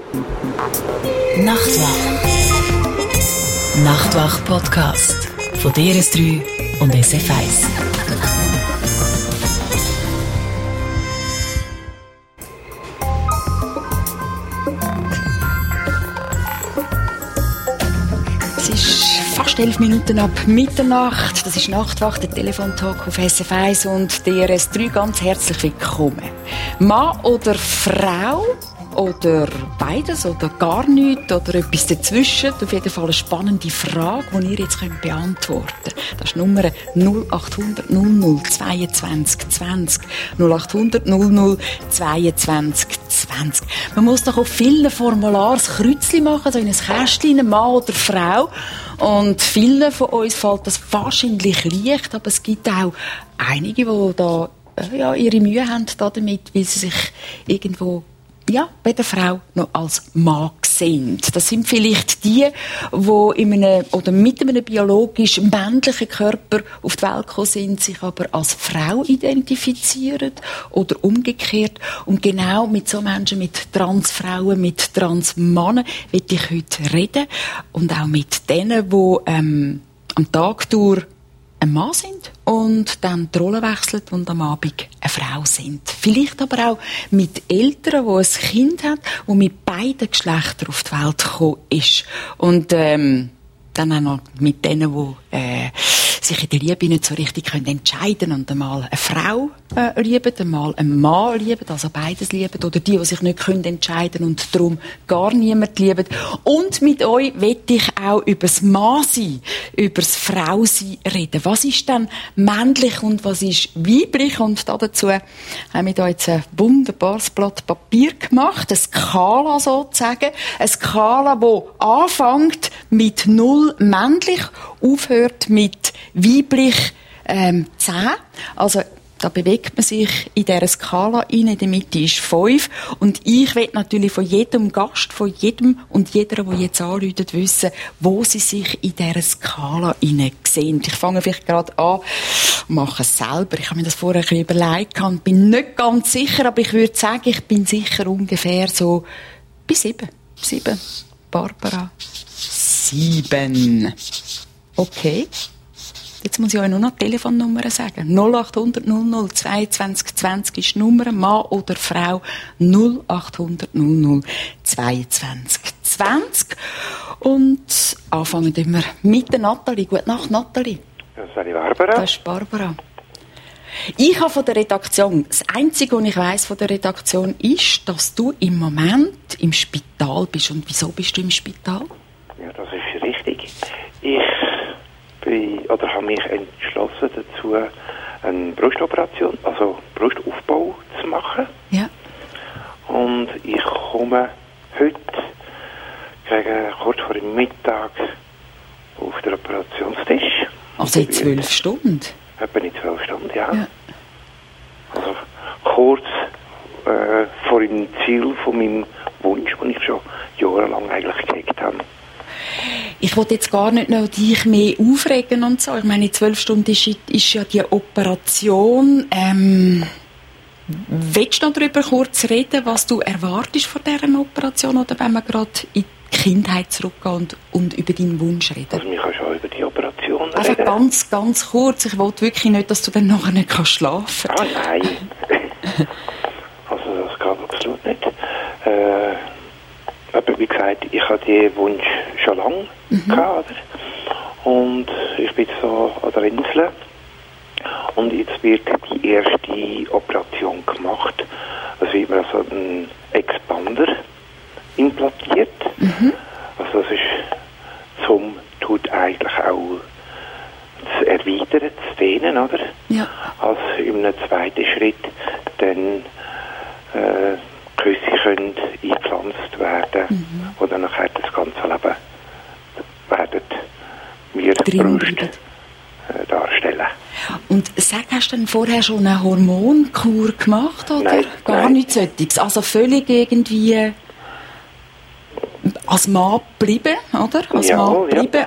Nachtwach. Nachtwach-Podcast von DRS3 und SF1. Es ist fast 11 Minuten ab Mitternacht. Das ist Nachtwach, der Telefontalk auf SF1 und DRS3. Ganz herzlich willkommen. Mann oder Frau? Oder beides oder gar nichts oder etwas dazwischen. Auf jeden Fall eine spannende Frage, die ihr jetzt beantworten könnt. Das ist die Nummer 0800 00 22 20. 0800 00 22 20. Man muss doch auf vielen Formularen ein Kreuzchen machen, so in ein Kästchen, Mann oder Frau. Und vielen von uns fällt das wahrscheinlich leicht, aber es gibt auch einige, die da ihre Mühe haben damit, weil sie sich irgendwo bei der Frau noch als Mann sehen. Das sind vielleicht die in einem, oder mit einem biologisch männlichen Körper auf die Welt gekommen sind, sich aber als Frau identifizieren oder umgekehrt. Und genau mit so Menschen, mit Transfrauen, mit Transmannen, will ich heute reden. Und auch mit denen, die am Tag durch ein Mann sind und dann die Rolle wechseln und am Abend eine Frau sind. Vielleicht aber auch mit Eltern, die ein Kind haben, das mit beiden Geschlechtern auf die Welt gekommen ist. Und dann auch noch mit denen, die sich in der Liebe nicht so richtig entscheiden können und einmal eine Frau lieben, einmal einen Mann lieben, also beides lieben, oder die sich nicht entscheiden können und darum gar niemand lieben. Und mit euch möchte ich auch über das Mannsein, über das Frausein reden. Was ist denn männlich und was ist weiblich? Und dazu haben wir da jetzt ein wunderbares Blatt Papier gemacht, eine Skala sozusagen, eine Skala, die anfängt mit 0 männlich, aufhört mit weiblich 10. Also da bewegt man sich in dieser Skala rein. In der Mitte ist 5. Und ich will natürlich von jedem Gast, von jedem und jeder, der jetzt anruft, wissen, wo sie sich in dieser Skala rein sehen. Ich fange vielleicht gerade an, mache es selber. Ich habe mir das vorher ein bisschen überlegt und bin nicht ganz sicher, aber ich würde sagen, ich bin sicher ungefähr so bei 7. 7. Barbara. 7. Okay. Jetzt muss ich euch nur noch die Telefonnummer sagen. 0800 00 22 20 ist die Nummer, Mann oder Frau. 0800 00 22 20. Und anfangen wir mit der Nathalie. Gute Nacht, Nathalie. Das ist die Barbara. Das ist Barbara. Ich habe von der Redaktion, das Einzige, was ich weiss von der Redaktion, ist, dass du im Moment im Spital bist. Und wieso bist du im Spital? Ja, das ist richtig. Ich habe mich entschlossen dazu, eine Brustoperation, also Brustaufbau zu machen. Ja. Und ich komme heute gegen kurz vor dem Mittag auf den Operationstisch. Also in 12 Stunden? Etwa in 12 Stunden, ja. Also kurz vor dem Ziel von meinem Wunsch, den ich schon jahrelang eigentlich gehegt habe. Ich wollte jetzt gar nicht noch dich mehr aufregen und so. Ich meine, in 12 Stunden ist ja die Operation. Willst du noch darüber kurz reden, was du erwartest von dieser Operation? Oder wenn wir gerade in die Kindheit zurückgehen und über deinen Wunsch reden? Also, wir können schon über die Operation reden. Also ganz, ganz kurz. Ich wollte wirklich nicht, dass du dann nachher nicht schlafen kannst. Ah, nein. Also, das geht absolut nicht. Aber wie gesagt, ich hatte diesen Wunsch schon lange gehabt, oder? Und ich bin so an der Insel. Und jetzt wird die erste Operation gemacht. Es wird mir also ein Expander implantiert. Also das ist tut eigentlich auch zu erweitern, zu dehnen, oder? Ja. Also in einem zweiten Schritt dann Küsse können eingepflanzt werden, wo dann nachher das ganze Leben werden wir Brust darstellen. Und sag, hast du denn vorher schon eine Hormonkur gemacht, oder? Nein, gar nichts solches. Also völlig irgendwie als Mann bleiben, oder? Als Mann bleiben,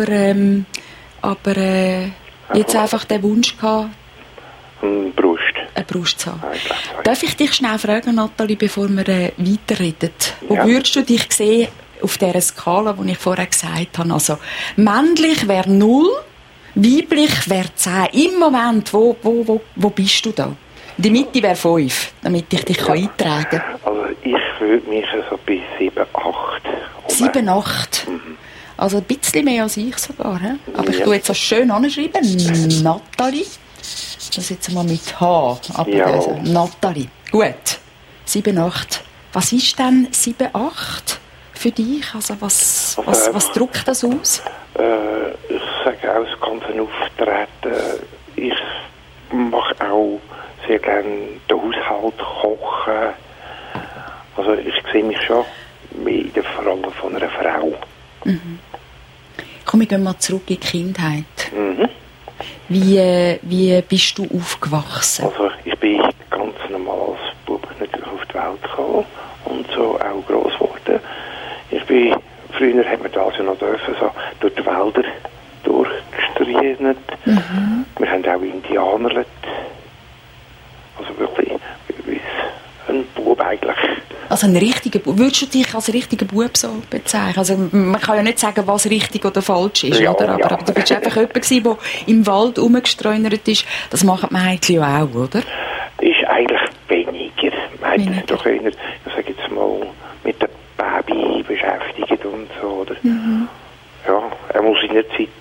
aber jetzt einfach den Wunsch gehabt. Brust. eine Brust zu haben. Nein, ich glaube zwei. Darf ich dich schnell fragen, Nathalie, bevor wir weiterreden? Wo Ja. würdest du dich sehen auf dieser Skala, die ich vorher gesagt habe? Also, männlich wäre 0, weiblich wäre 10. Im Moment, wo bist du da? In der Mitte wäre 5, damit ich dich eintragen kann. Also ich würde mich so bis 7, 8. 7, 8. Also ein bisschen mehr als ich sogar. He? Aber ich Ja. tue jetzt das schön anschreiben. Nathalie. Das jetzt mal mit H. Aber Ja. also, Nathalie. Gut. 7, 8. Was ist denn 7, 8 für dich? Also was drückt das aus? Ich sage auch das ganze Auftreten. Ich mache auch sehr gerne den Haushalt, kochen. Also ich sehe mich schon mehr in der Rolle von einer Frau. Komm, wir gehen mal zurück in die Kindheit. Mhm. Wie bist du aufgewachsen? Also ich bin ganz normal als Bub natürlich auf die Welt gekommen und so auch gross geworden. Früher hat man das ja noch dürfen, so durch die Wälder durchgestrienet. Wir haben auch Indianerlet. Also wirklich wie ein Bub eigentlich. Also ein richtiger Bub. Würdest du dich als richtiger Bub so bezeichnen? Also man kann ja nicht sagen, was richtig oder falsch ist, Ja, oder? Aber du bist einfach jemand gewesen, der im Wald rumgestreunert ist. Das machen die Mädchen ja auch, oder? Ist eigentlich weniger. Man hat Weniger. sich doch eher, ich sage jetzt mal, mit dem Baby beschäftigt und so, oder? Ja, er muss in der Zeit.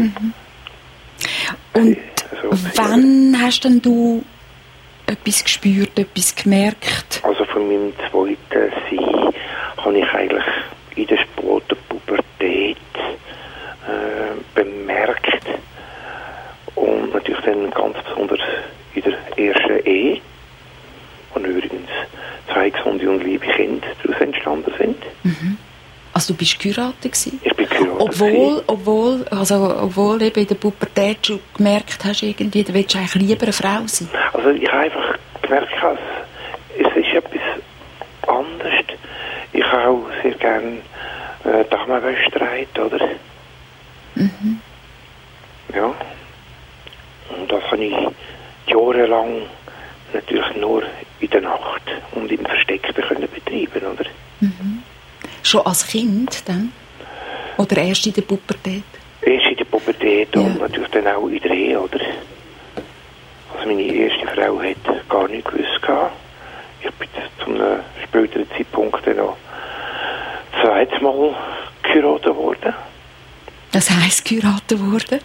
Und so wann hast denn du etwas gespürt, etwas gemerkt? Also von meinem zweiten Sein habe ich eigentlich in der späten Pubertät bemerkt und natürlich dann ganz besonders in der ersten Ehe, wo übrigens 2 gesunde und liebe Kinder daraus entstanden sind. Also du bist geheiratet gewesen? Ich bin geheiratet. Obwohl eben in der Pubertät schon gemerkt hast, irgendwie, du willst eigentlich lieber eine Frau sein. Also ich habe einfach gemerkt, es ist etwas anderes. Ich habe auch sehr gerne Damenwäscherei, oder? Ja. Und das habe ich jahrelang natürlich nur in der Nacht und im Versteck können betreiben, oder? Schon als Kind dann? Oder erst in der Pubertät? Erst in der Pubertät und Ja. natürlich dann auch in der Ehe, oder? Also meine erste Frau hat gar nicht gewusst gehabt. Ich bin zu einem späteren Zeitpunkt dann noch zweites Mal geheiratet worden. Das heisst, geheiratet worden?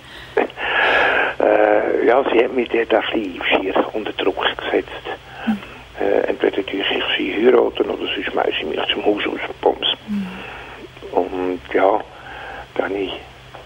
Ja, sie hat mich dort ein bisschen schier unter Druck gesetzt. Entweder durch ich sie heiraten oder sonst schmeiße ich mich zum Haus aus und Bums. Und ja, dann habe ich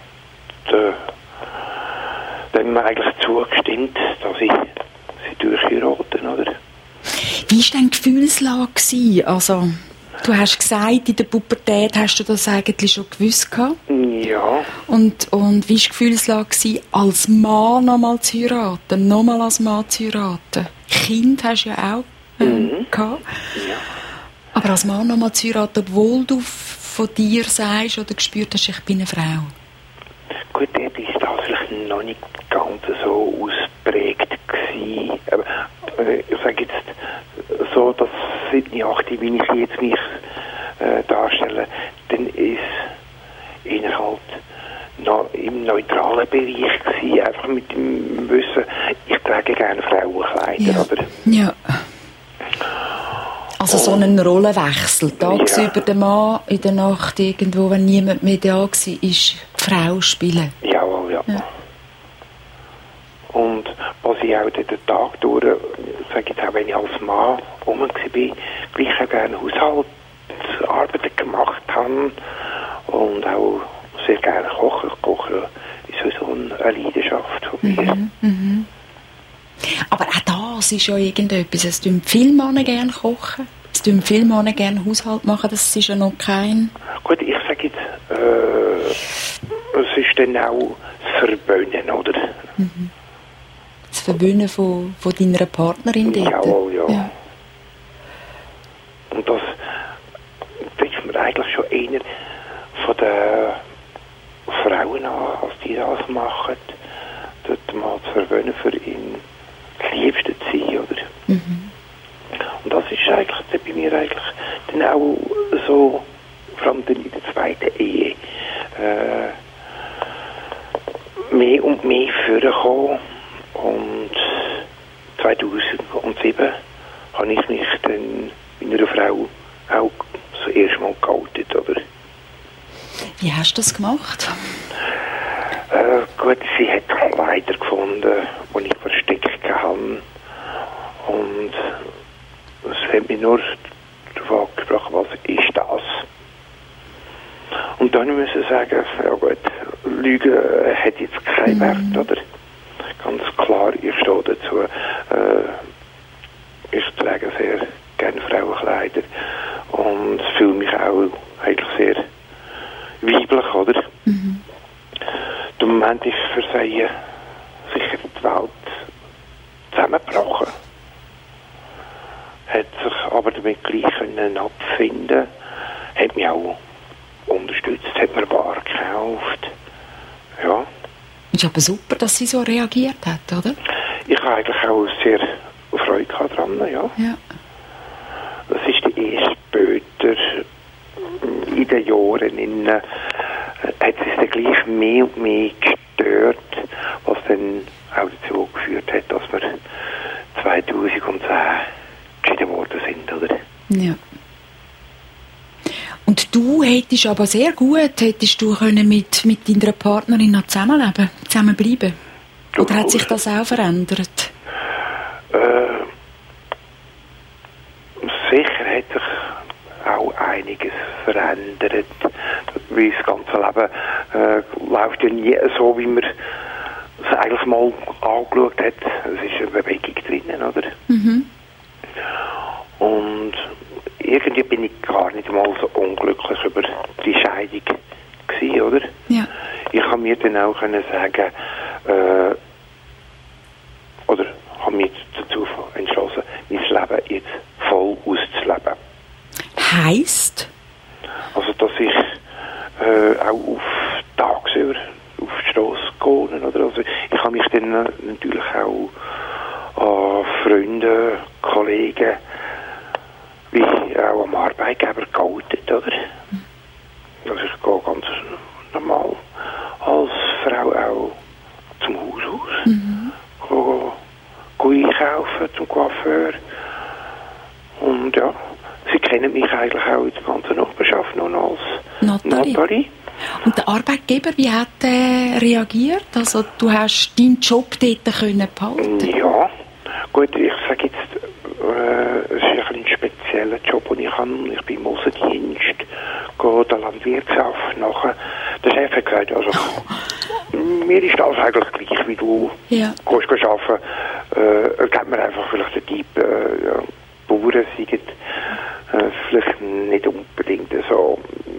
dann eigentlich zugestimmt, dass ich sie durchheiraten, oder? Wie war denn die Gefühlslage gewesen? Also, du hast gesagt, in der Pubertät hast du das eigentlich schon gewusst gehabt. Ja, Und wie war die Gefühlslage gewesen, als Mann nochmal zu heiraten? Nochmal als Mann zu heiraten? Kind hast du ja auch gehabt. ja. Aber als Mann nochmal zu heiraten, obwohl du von dir sagst oder gespürt hast, ich bin eine Frau. Gut, dort ist das vielleicht noch nicht ganz so ausprägt gewesen. Aber ich sage jetzt so, dass seit ich 8, wie ich jetzt mich darstelle, dann ist eher halt noch im neutralen Bereich gewesen, einfach mit dem Wissen, ich trage gerne Frauenkleider, oder? Ja. Also so einen Rollenwechsel. Tagsüber Ja. der Mann, in der Nacht irgendwo, wenn niemand mehr da war, ist die Frau spielen. Jawohl, ja. Ja. Und was ich auch den Tag durch, sage jetzt auch, wenn ich als Mann rum war, gleich auch gerne Haushaltsarbeiten gemacht habe und auch sehr gerne kochen. Kochen ist so eine Leidenschaft von mir. Aber auch das ist ja irgendetwas. Es tun viele Männer gerne kochen. Es tun viele Männer gerne Haushalt machen. Das ist ja noch kein... Gut, ich sage jetzt, es ist dann auch das Verwöhnen, oder? Das Verwöhnen von deiner Partnerin dort. Jawohl, ja. Ja. Und das trifft man eigentlich schon eher von den Frauen an, als die das machen, dort mal zu verwöhnen, für ihn das Liebste zu sein, oder? Und das ist eigentlich bei mir eigentlich dann auch so, vor allem dann in der zweiten Ehe, mehr und mehr vorgekommen. Und 2007 habe ich mich dann mit einer Frau auch das erste Mal geoutet, oder? Wie hast du das gemacht? Gut, sie hat Kleider gefunden, die ich versteckt habe. Und es hat mich nur darauf angesprochen, was ist das? Und dann müssen wir sagen, ja gut, Lügen hat jetzt keinen Wert, oder? Ganz klar, ich stehe dazu. Ich trage sehr gerne Frauenkleider und fühle mich auch eigentlich sehr weiblich, oder? Der Moment ist für sie sicher die Welt zusammengebrochen. Hat sich aber damit gleich abfinden, hat mich auch unterstützt, hat mir Bar gekauft. Ja. Es ist aber super, dass sie so reagiert hat, oder? Ich habe eigentlich auch sehr Freude daran, ja. Das ist die erste später, in den Jahren, hat es dann gleich mehr und mehr gestört, was dann auch dazu geführt hat, dass wir 2010 geschieden worden sind, oder? Ja. Und du hättest aber sehr gut, können mit deiner Partnerin noch zusammenbleiben? Oder hat sich das auch verändert? Sicher hat sich auch einiges verändert. Weil das ganze Leben läuft ja nie so, wie man es eigentlich mal angeschaut hat. Es ist eine Bewegung drinnen, oder? Und irgendwie bin ich gar nicht mal so unglücklich über die Scheidung gewesen, oder? Ja. Ich habe mir dann auch können sagen, oder habe mich dazu entschlossen, mein Leben jetzt voll auszuleben. Heisst? Also, dass ich auch tagsüber auf die Strasse gehe, oder? Also, ich habe mich dann natürlich auch an Freunde, Kollegen, wie auch am Arbeitgeber geoutet, oder? Also ich gehe ganz normal als Frau auch zum Haus. Gehe einkaufen zum Coiffeur. Und ja, sie kennen mich eigentlich auch in der ganzen Nachbarschaft noch als Nathalie. Und der Arbeitgeber, wie hat er reagiert? Also du hast deinen Job dort behalten? Ja, gut, ich sage jetzt, es ist ein spezieller Job, den ich habe. Ich bin im Aussendienst, gehe der Landwirtschaft nachher. Der Chef hat gesagt, also, mir ist das eigentlich gleich, wie du gehst arbeiten. Er gibt mir einfach vielleicht den Typ, Bauern sind vielleicht nicht unbedingt so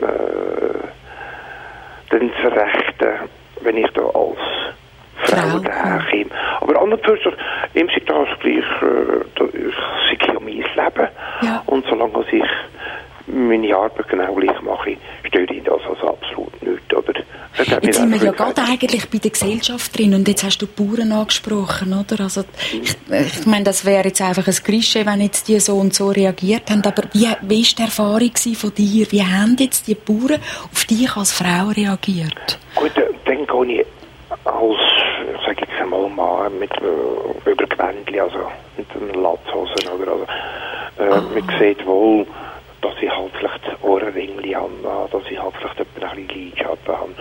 dann zu Rechten, wenn ich da als Frau daherkomme. Aber andererseits, ihm sagt das gleich, ich sei ja mein Leben. Ja. Und solange ich meine Arbeit genau gleich mache, stört ihn das also absolut nicht, oder? Jetzt sind wir ja gerade eigentlich bei der Gesellschaft drin und jetzt hast du die Bauern angesprochen, oder? Also ich meine, das wäre jetzt einfach ein Klischee, wenn jetzt die so und so reagiert haben, aber wie war die Erfahrung von dir? Wie haben jetzt die Bauern auf dich als Frau reagiert? Gut, dann gehe ich als, ich sage jetzt einmal Mann mit Übergewändchen, also mit einer Latzhosen, oder? Also, man sieht wohl, dass ich halt vielleicht Ohrenringli habe, dass ich halt vielleicht ein bisschen Lidschatten habe.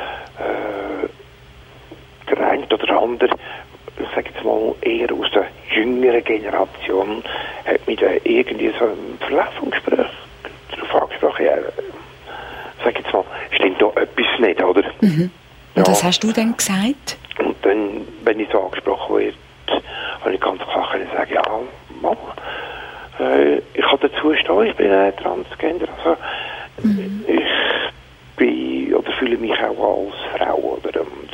Der eine oder andere, ich sage jetzt mal eher aus der jüngeren Generation, hat mich da irgendwie so ein Verlaufungsgespräch darauf angesprochen, ja, sage jetzt mal, stimmt da etwas nicht, oder? Mhm. Und was hast du dann gesagt? Und dann, wenn ich so angesprochen werde, habe ich ganz klar können sagen, ja, Mann, ich kann dazu stehen, ich bin Transgender, also ich bin oder fühle mich auch als Frau, oder? Und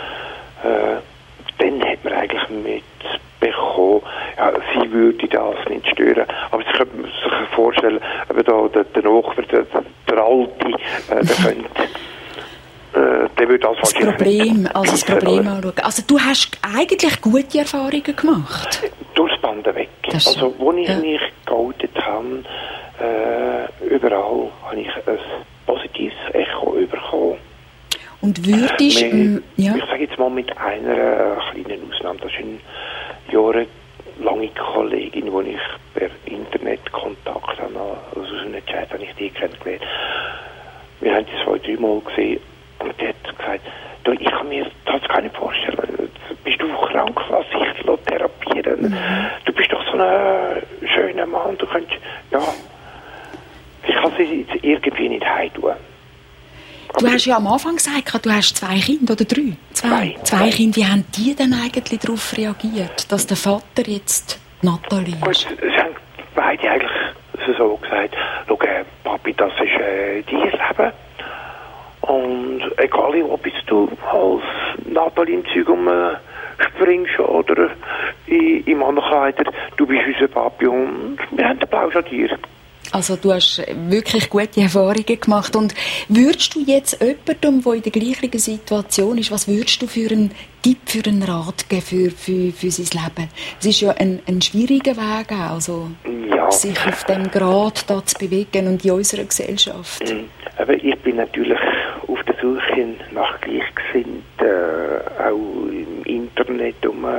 dann hat man eigentlich mitbekommen, ja, sie würde das nicht stören, aber sie könnte sich vorstellen, aber da der Nachbar, der Alte, der könnte der würde das Problem anschauen. Also du hast eigentlich gute Erfahrungen gemacht? Durchs Band weg. Also, wo ich mich geoutet habe, überall habe ich ein positives Echo bekommen. Und würdest Ich sage jetzt mal mit einer kleinen Ausnahme, das ist eine jahrelange Kollegin, die ich per Internet Kontakt habe, also aus einem Chat habe ich die kennengelernt. Wir haben die 2-3 Mal gesehen und die hat gesagt, du, ich kann mir das gar nicht vorstellen, bist du krank, lass ich therapieren. Du bist doch so ein schöner Mann, du könntest, ich kann sie jetzt irgendwie nicht heimtun. Du hast ja am Anfang gesagt, du hast 2 Kinder oder 3? Zwei Kinder. Wie haben die denn eigentlich darauf reagiert, dass der Vater jetzt Nathalie ist? Gut, es haben beide eigentlich so gesagt, schau, Papi, das ist dein Leben. Und egal, ob jetzt du als Nathalie im Zeug springst oder im anderen Kleider, du bist unser Papi und wir haben den Applaus an dir. Also du hast wirklich gute Erfahrungen gemacht. Und würdest du jetzt jemandem, der in der gleichen Situation ist, was würdest du für einen Tipp, für einen Rat geben für sein Leben? Es ist ja ein schwieriger Weg auch, also sich auf dem Grad da zu bewegen und in unserer Gesellschaft. Aber ich bin natürlich auf der Suche nach Gleichgesinnten, auch im Internet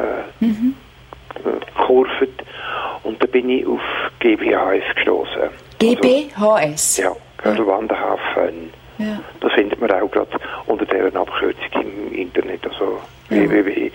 gekurvt. Und da bin ich auf GBHS gestoßen. GBHS? Also, Wanderhafen. Ja. Das findet man auch gerade unter dieser Abkürzung im Internet, also www.gwhs.ch.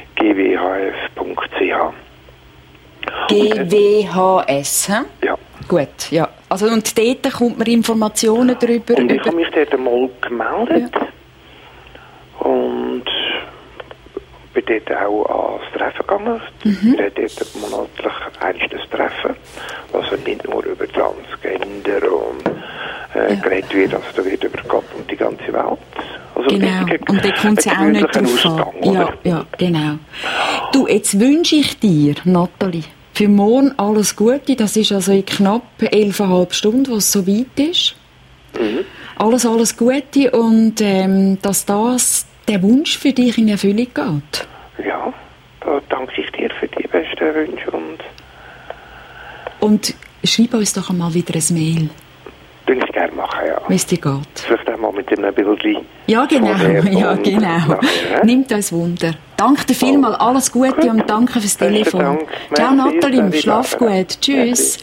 GWHS, hä? Ja. Gut, ja. Also, und dort kommt man Informationen darüber. Und ich habe mich dort einmal gemeldet. Ja. Und bin dort auch ans Treffen gegangen. Wir haben dort monatlich ein Treffen, also nicht nur über Transgender und geredet wird, also da wird über Gott und die ganze Welt. Also genau, und da kommt es ja auch nicht drauf an. Ja, genau. Du, jetzt wünsche ich dir, Nathalie, für morgen alles Gute. Das ist also in knapp 11,5 Stunden, wo es so weit ist. Alles Gute und dass der Wunsch für dich in Erfüllung geht. Ja, da danke ich dir für die besten Wünsche. Und schreib uns doch einmal wieder ein Mail. Würde ich gerne machen, ja. Wie es dir geht. Vielleicht einmal mit einem Bildchen. Ja, genau. Nimmt uns Wunder. Danke dir vielmals, alles Gute und danke fürs Telefon. Dank. Ciao Nathalie, schlaf gut. Tschüss.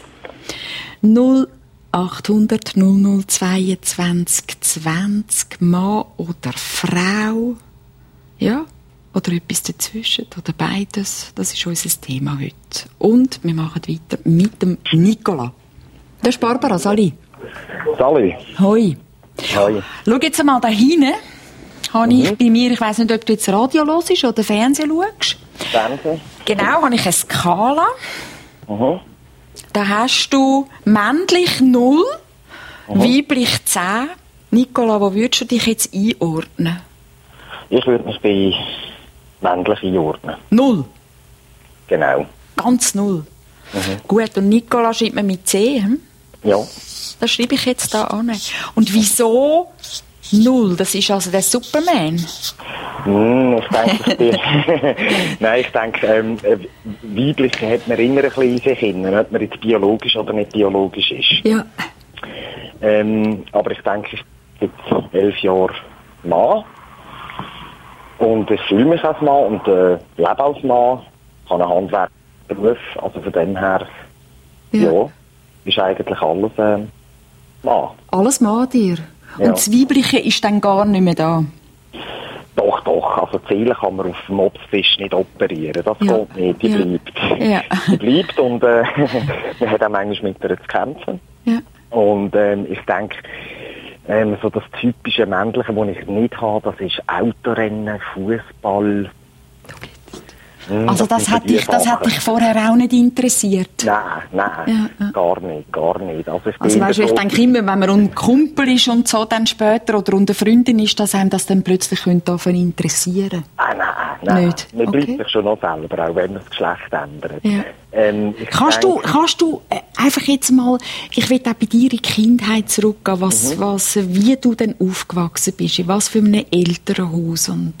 0800 0022 20, Mann oder Frau. Ja, oder etwas dazwischen, oder beides. Das ist unser Thema heute. Und wir machen weiter mit dem Nicola. Das ist Barbara, Sali. Sali. Hoi. Hoi. Schau jetzt einmal da hinten. Habe ich bei mir, ich weiss nicht, ob du jetzt Radio hörst oder Fernsehen schaust. Fernsehen. Genau, habe ich eine Skala. Da hast du männlich 0, weiblich 10. Nicola, wo würdest du dich jetzt einordnen? Ich würde mich bei männlich einordnen. 0? Genau. Ganz 0? Gut, und Nicola schreibt man mit C, hm? Ja. Das schreibe ich jetzt da an. Und wieso 0? Das ist also der Superman? Ich denke, nein, ich denke, weiblich hat man immer ein bisschen in sich hin, ob man jetzt biologisch oder nicht biologisch ist. Ja. Aber ich denke, ich bin 11 Jahre Mann. Und ich fühle mich als Mann und lebe als Mann. Ich habe einen Handwerkerberuf, also von dem her, ja ist eigentlich alles Mann. Alles Mann dir? Ja. Und das Weibliche ist dann gar nicht mehr da? Doch. Also die Seele kann man auf dem Obstfisch nicht operieren. Das geht nicht. Die bleibt. Ja. Die bleibt und man hat auch manchmal mit ihr zu kämpfen. Ja. Und ich denke, so das typische Männliche, das ich nicht habe, das ist Autorennen, Fußball. Also das hat dich vorher auch nicht interessiert? Nein, gar nicht. Also weißt du, ich denke immer, wenn man ein Kumpel ist und so dann später oder eine Freundin ist, dass einem das dann plötzlich davon interessieren könnte. Nein. Nicht? Man bleibt sich schon noch selber, auch wenn man das Geschlecht ändert. Ja. Kannst du einfach jetzt mal, ich will auch bei dir in die Kindheit zurückgehen, wie du denn aufgewachsen bist, in was für einem Elternhaus und...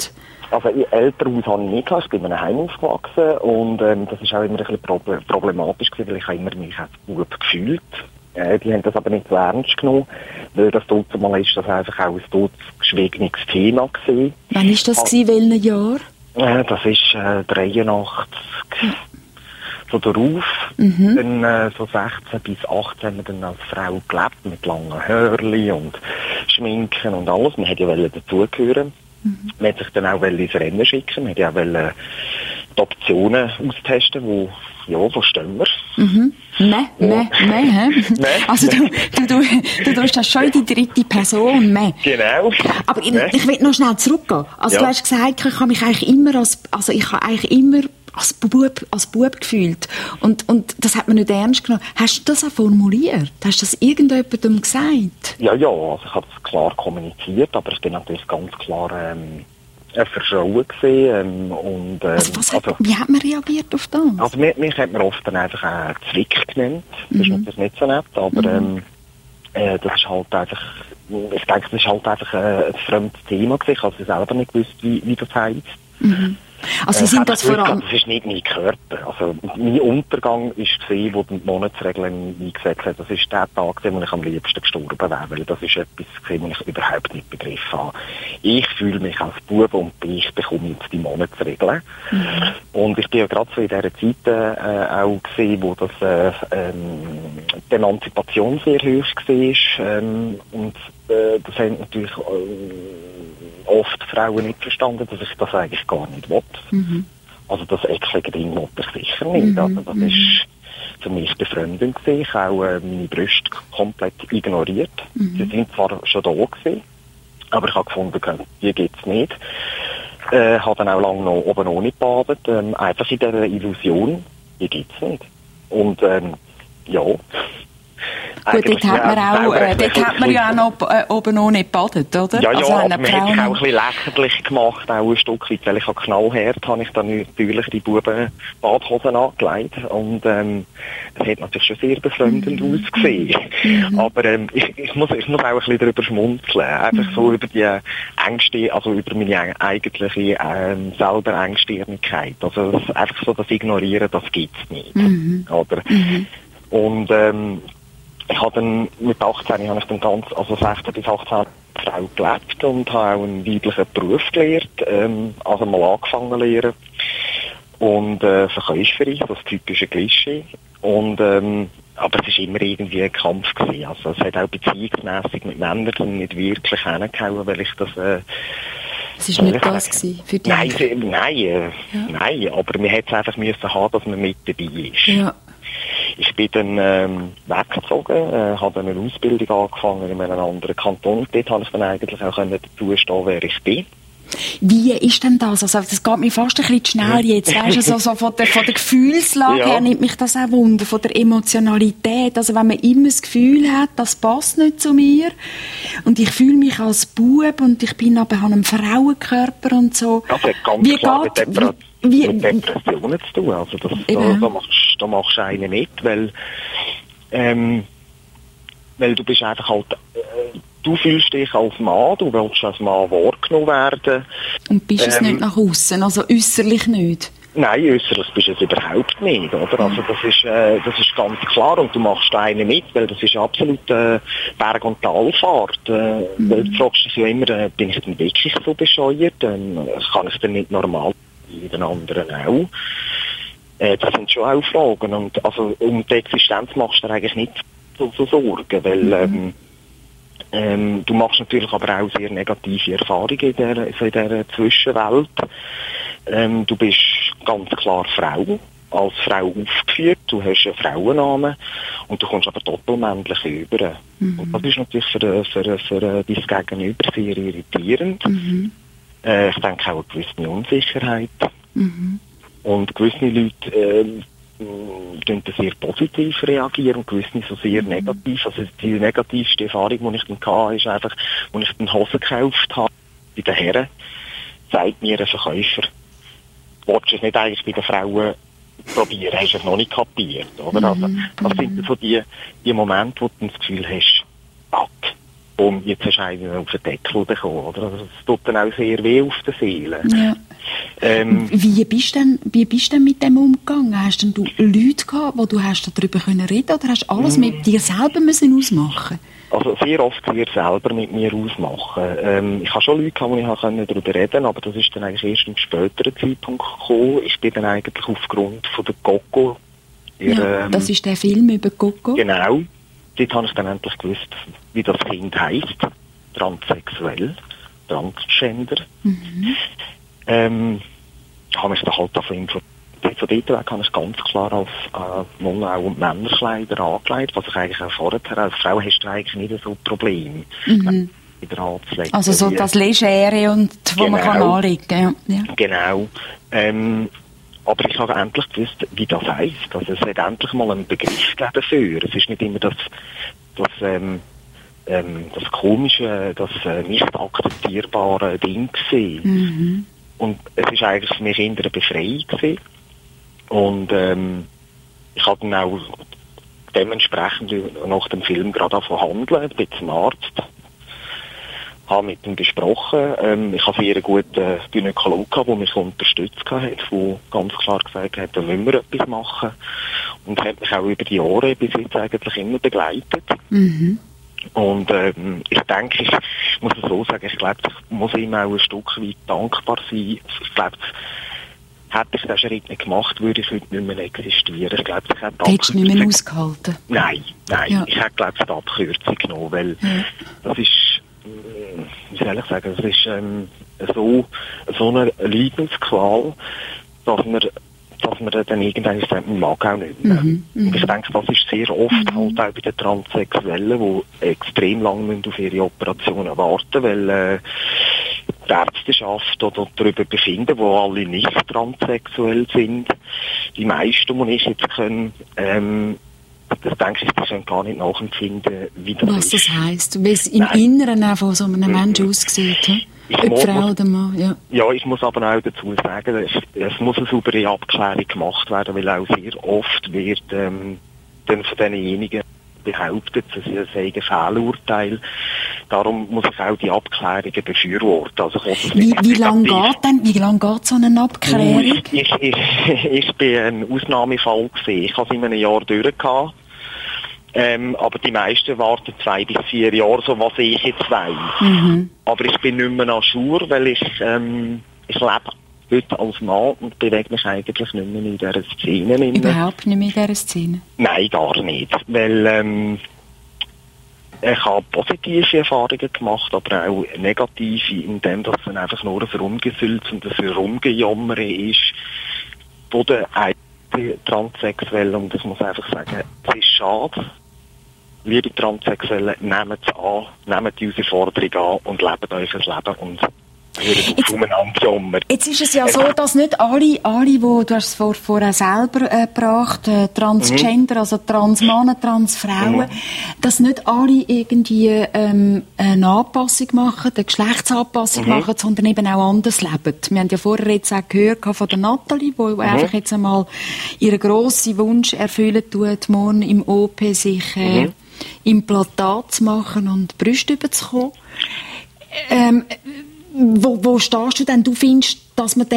Also Elternhaus habe ich nicht gehabt, ich bin in einem Heim aufgewachsen und das ist auch immer ein bisschen problematisch gewesen, weil ich habe immer mich als Bub gefühlt. Die haben das aber nicht so ernst genommen, weil das damals ist das einfach auch ein totgeschwiegenes Thema gewesen. Wann war das gewesen, welches Jahr? Das ist 83, so darauf. Dann so 16 bis 18 haben wir dann als Frau gelebt, mit langen Hörli und Schminken und alles. Man hätte ja dazugehören. Man hätte sich dann auch ins Rennen schicken, man hätte ja auch die Optionen austesten, wo stehen wir? Nein. Also du tust das schon in die dritte Person, nein. Genau. Aber ich will noch schnell zurückgehen. Also du hast gesagt, ich habe mich eigentlich immer als Bub gefühlt. Und das hat man nicht ernst genommen. Hast du das auch formuliert? Hast du das irgendjemandem gesagt? Ja, also ich habe es klar kommuniziert, aber ich bin natürlich ganz klar Verschrauen gesehen. Wie hat man reagiert auf das? Also mich hat man oft dann einfach Zwick genannt. Das ist natürlich nicht so nett, aber das ist halt einfach, ich denke, das ist halt einfach ein fremdes Thema gewesen. Ich habe selber nicht gewusst, wie das heisst. Also sind das vor allem... Das ist nicht mein Körper. Also mein Untergang war gesehen, wo die Monatsregeln eingesetzt hat. Das ist der Tag, wo ich am liebsten gestorben wäre, weil das ist etwas gesehen, was ich überhaupt nicht begriffen habe. Ich fühle mich als Bub und ich bekomme jetzt die Monatsregeln. Und ich bin ja gerade so in dieser Zeit auch gesehen, wo das die Emanzipation sehr hoch war. Und das haben natürlich oft Frauen nicht verstanden, dass ich das eigentlich gar nicht will. Also das eklige Ding wollte ich sicher nicht. Also das ist für mich befremdend gewesen. Ich habe auch meine Brüste komplett ignoriert. Sie sind zwar schon da gewesen, aber ich habe gefunden, die gibt es nicht. Habe dann auch lange noch oben ohne gebadet. Einfach in dieser Illusion, die gibt es nicht. Und ja... Gut, dort hat man ja auch noch oben ohne gebadet, oder? Ja, also aber man hat sich auch ein bisschen lächerlich gemacht, auch ein Stück weit, weil ich knallhart habe ich dann natürlich die Buben Badhosen angelegt und es hat natürlich schon sehr befremdend ausgesehen. Aber ich muss auch ein bisschen darüber schmunzeln, einfach so über die Ängste, also über meine eigentliche selber Engstirnigkeit. Also einfach so das Ignorieren, das gibt's nicht. Oder? Und ich habe dann mit 18 habe ich dann also 16 bis 18 Frau gelebt und habe auch einen weiblichen Beruf gelernt, also mal angefangen zu lernen. Und Verkäuferin, das typische Klischee. Und aber es war immer irgendwie ein Kampf gewesen. Also es hat auch beziehungsmässig mit Männern nicht wirklich hingehauen, weil ich das... Es war nicht das gewesen für dich? Nein, aber wir hätten es einfach müssen haben, dass man mit dabei ist. Ja. Ich bin dann weggezogen, habe eine Ausbildung angefangen in einem anderen Kanton. Dort konnte ich dann eigentlich auch dazu stehen, wer ich bin. Wie ist denn das? Also, das geht mir fast ein bisschen zu schnell jetzt. Weißt du, so von der Gefühlslage her nimmt mich das auch Wunder, von der Emotionalität. Also, wenn man immer das Gefühl hat, das passt nicht zu mir und ich fühle mich als Bub und ich bin aber an einem Frauenkörper und so. Das hat ganz klar mit Depressionen zu tun. Also, da machst du einen mit, weil du bist einfach halt, du fühlst dich als Mann, du willst als Mann wahrgenommen werden. Und bist es nicht nach außen, also äußerlich nicht? Nein, äußerlich bist du es überhaupt nicht, oder? Also das ist ganz klar und du machst einen mit, weil das ist absolut Berg- und Talfahrt. Weil du fragst dich ja immer, bin ich denn wirklich so bescheuert? Kann ich denn nicht normal wie den anderen auch? Das sind schon auch Fragen und also um die Existenz machst du dir eigentlich nicht so Sorgen, weil du machst natürlich aber auch sehr negative Erfahrungen in dieser Zwischenwelt. Du bist ganz klar Frau, als Frau aufgeführt, du hast einen Frauennamen und du kommst aber doppelmännlich über. Und das ist natürlich für dein Gegenüber sehr irritierend. Ich denke auch eine gewisse Unsicherheit. Und gewisse Leute tun sehr positiv reagieren und gewisse so sehr negativ. Also die negativste Erfahrung, die ich dann hatte, ist einfach, als ich den Hosen gekauft habe bei den Herren, sagt mir ein Verkäufer, willst du es nicht eigentlich bei den Frauen probieren, hast du es noch nicht kapiert, oder? Also, das sind so die Momente, wo du das Gefühl hast, fuck, und jetzt hast du einen auf den Deckel bekommen, oder? Also das tut dann auch sehr weh auf der Seele. Ja. Wie bist du denn mit dem umgegangen? Hast denn du Leute gehabt, wo du hast darüber reden können, oder hast du alles mit dir selber müssen ausmachen? Also sehr oft sehr selber mit mir ausmachen. Ich habe schon Leute gehabt, wo ich darüber reden konnte, aber das ist dann eigentlich erst im späteren Zeitpunkt gekommen. Ich bin dann eigentlich aufgrund von der Coco. Das ist der Film über Coco. Genau. Dort habe ich dann endlich gewusst, wie das Kind heisst. Transsexuell, Transgender. Habe mich da halt davon informiert. Von dort weg habe ich ganz klar als Frau- und Männerkleider angelegt, was ich eigentlich auch vorher, als Frau hast du eigentlich nicht so ein Problem. Also so das Legere, und wo man kann anlegen kann. Ja. Genau. Aber ich habe endlich gewusst, wie das heisst. Also es hat endlich mal einen Begriff dafür. Es ist nicht immer das komische, das nicht akzeptierbare Ding gewesen. Und es ist eigentlich für mich eher eine Befreiung gewesen. Und ich habe dann auch dementsprechend nach dem Film gerade angefangen zu handeln, bin zum Arzt, habe mit ihm besprochen. Ich habe sehr einen guten Gynäkologen gehabt, der mich unterstützt hat, der ganz klar gesagt hat, da müssen wir etwas machen. Und hat mich auch über die Jahre bis jetzt eigentlich immer begleitet. Und ich denke, ich muss es so sagen, ich glaube, ich muss ihm auch ein Stück weit dankbar sein. Ich glaube, hätte ich diesen Schritt nicht gemacht, würde ich heute nicht mehr existieren. Ich glaube, ich hätte hättest du nicht mehr ausgehalten? Nein. Ja. Ich hätte, glaube ich, die Abkürzung genommen, weil das ist, wie soll ich sagen, das ist so eine Leidensqual, dass man dann irgendwann sagt, man mag auch nicht mehr. Und ich denke, das ist sehr oft halt auch bei den Transsexuellen, die extrem lange auf ihre Operationen warten, weil die Ärzteschaft oder darüber befinden, wo alle nicht transsexuell sind. Die meisten, die ich jetzt können, das denke ich, die können gar nicht nachempfinden, wie das was ist. Das heisst, wie es im Inneren auch von so einem Menschen aussieht. Ob Frau oder Mann, ja, ich muss aber auch dazu sagen, es muss eine saubere Abklärung gemacht werden, weil auch sehr oft wird dann von denjenigen behauptet, es sei ein Fehlurteil. Darum muss ich auch die Abklärungen befürworten. Also wie lange geht so eine Abklärung? Ich bin ein Ausnahmefall gewesen. Ich habe es in einem Jahr durchgehabt. Aber die meisten warten 2 bis 4 Jahre, so was ich jetzt weiss. Aber ich bin nicht mehr à jour, weil ich lebe heute als Mann und bewege mich eigentlich nicht mehr in dieser Szene. Überhaupt nicht mehr in dieser Szene? Nein, gar nicht. Weil ich habe positive Erfahrungen gemacht, aber auch negative, indem das dann einfach nur ein Herumgesülz und ein Herumgejammern ist, wo der Transsexuellen, und ich muss einfach sagen, es ist schade. Liebe Transsexuelle, nehmt es an, nehmt die Herausforderung an und lebt euch das Leben und Jetzt ist es ja so, dass nicht alle, die, du hast es vorher selber gebracht, Transgender, also Transmänner, Transfrauen, dass nicht alle irgendwie eine Anpassung machen, eine Geschlechtsanpassung machen, sondern eben auch anders leben. Wir haben ja vorher jetzt auch gehört von der Nathalie, die einfach jetzt einmal ihren grossen Wunsch erfüllen tut, morgen im OP sich Implantat zu machen und Brüste überzukommen. Wo stehst du denn? Du findest, dass man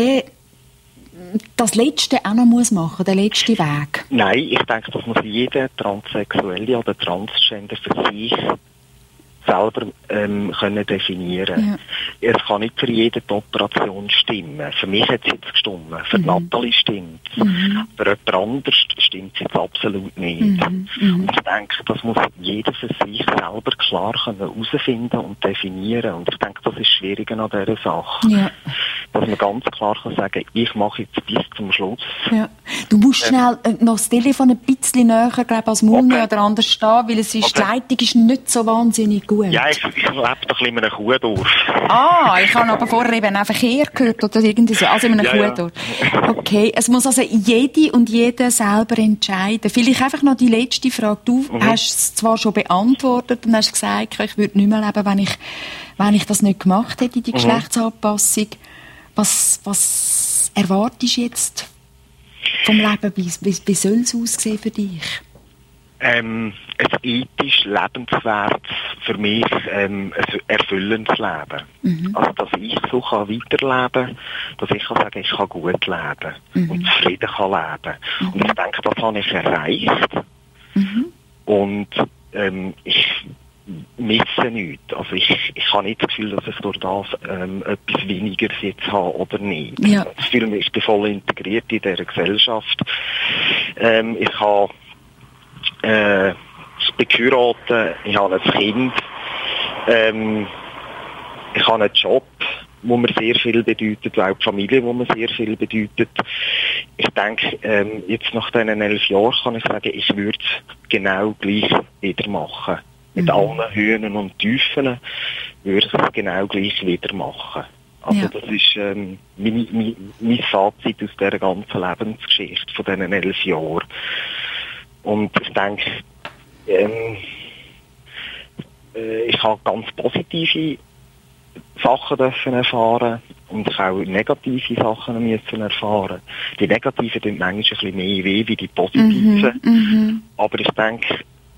das Letzte auch noch machen muss, den letzten Weg? Nein, ich denke, das muss jeder Transsexuelle oder Transgender für sich selber können definieren. Ja. Es kann nicht für jede die Operation stimmen. Für mich hat es jetzt gestimmt. Für Nathalie stimmt es. Für jemand anderes stimmt es jetzt absolut nicht. Und ich denke, das muss jeder für sich selber klar herausfinden und definieren. Und ich denke, das ist schwierig an dieser Sache. Ja. Dass man ganz klar kann sagen, ich mache jetzt bis zum Schluss. Ja. Du musst schnell noch das Telefon ein bisschen näher, glaube als Mund oder anders stehen, weil es ist, die Leitung ist nicht so wahnsinnig gut. Ja, ich lebe doch ein bisschen in einem Kuhdorf. Ich habe aber vorher eben auch Verkehr gehört oder irgendwie so. Also in einem Kuhdorf. Okay, es muss also jede und jeder selber entscheiden. Vielleicht einfach noch die letzte Frage. Du hast es zwar schon beantwortet und hast gesagt, ich würde nicht mehr leben, wenn ich das nicht gemacht hätte, die Geschlechtsanpassung. Was erwartest du jetzt vom Leben? Wie soll es aussehen für dich? Ein ethisch lebenswertes für mich ein erfüllendes Leben. Also, dass ich so kann weiterleben, dass ich kann sagen, ich kann gut leben und zufrieden kann leben. Und ich denke, das habe ich erreicht. Und ich misse nichts. Also ich habe nicht das Gefühl, dass ich durch das etwas weniger jetzt habe oder nicht. Ja. Ich fühle mich, ich bin voll integriert in dieser Gesellschaft. Ich habe bin geheiratet, ich habe ein Kind, ich habe einen Job, wo mir sehr viel bedeutet, auch die Familie, wo mir sehr viel bedeutet. Ich denke, jetzt nach diesen 11 Jahren kann ich sagen, ich würde es genau gleich wieder machen. Mit allen Höhen und Tiefen würde ich es genau gleich wieder machen. Also das ist mein Fazit aus dieser ganzen Lebensgeschichte von diesen 11 Jahren. Und ich denke, ich habe ganz positive Sachen dürfen erfahren und ich auch negative Sachen müssen erfahren. Die negativen tun manchmal ein bisschen mehr weh wie die positiven. Aber ich denke,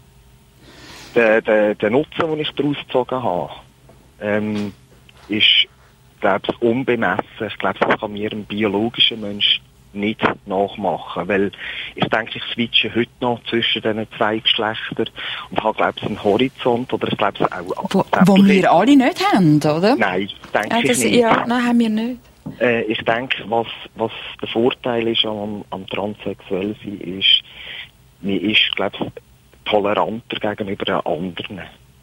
der Nutzen, den ich daraus gezogen habe, ist, glaube ich, unbemessen. Ich glaube, das kann mir ein biologischer Mensch nicht nachmachen, weil ich denke, ich switche heute noch zwischen diesen zwei Geschlechtern und habe, glaube ich, einen Horizont, oder ich glaube, auch... Wo wir alle nicht haben, oder? Nein, denke ich nicht. Ja, nein, haben wir nicht. Ich denke, was der Vorteil ist am Transsexuell sein, ist, man ist, glaube ich, toleranter gegenüber den anderen.